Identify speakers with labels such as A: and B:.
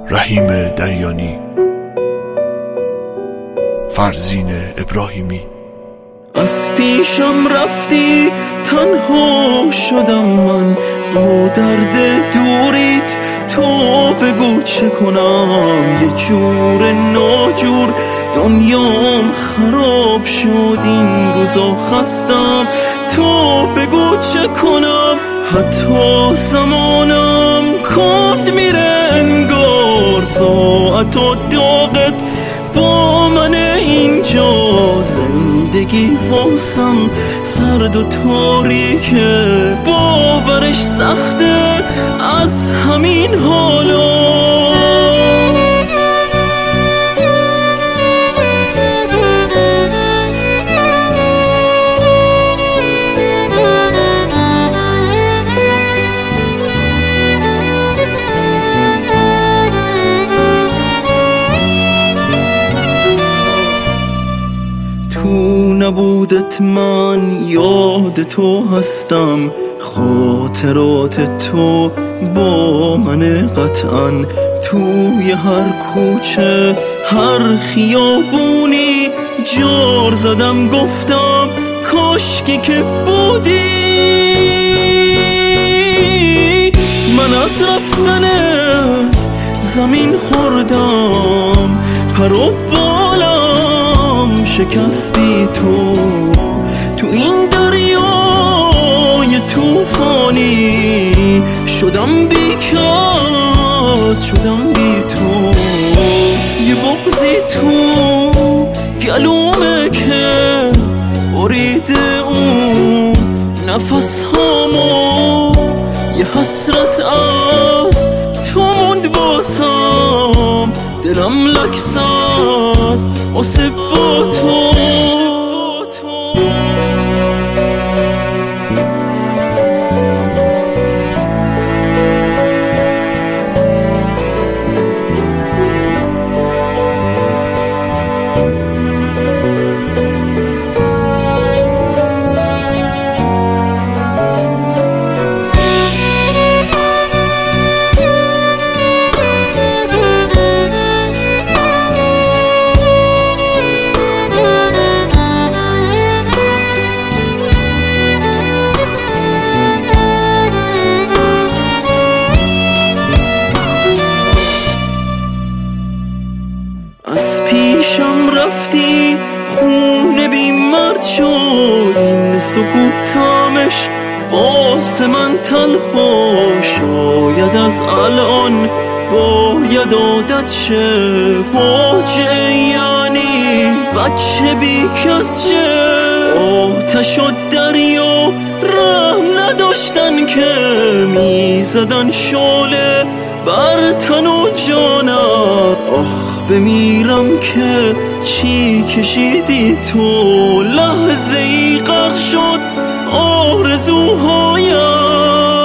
A: رحیم دیانی، فرزین ابراهیمی.
B: از پیشم رفتی تنها شدم من با درد دوریت، تو بگو چه کنم یه جور ناجور دنیام خراب شد این روزا خستم، تو بگو چه کنم حتی زمانم کند میره انگار ساعت و داغت با من اینجا، زندگی واسم سرد و تاریکه باورش سخته از همین حالا. تو نبودت من یاد تو هستم، خاطرات تو با من قطعا، توی هر کوچه هر خیابونی جار زدم گفتم کاشکی که بودی. من از رفتنت زمین خوردم، پر و بالم شکست بی تو این دریای توفانی شدم بی کس، شدم بی تو. یه بغضی تو گلومه که بریده اون نفس هامو، یه حسرت از تو موند واسم، دلم لکسد واسه با تو. از پیشم رفتی خونه بی مرد شد این سکوتمش واسه من تلخا، شاید از الان باید عادت شه فاجعه، یعنی بچه بی کس شه. آتش و دریا رحم نداشتن که میزدن شعله بر تن و جانم، آخ بمیرم که چی کشیدی تو، لحظه ای غرق شد آرزوهایم.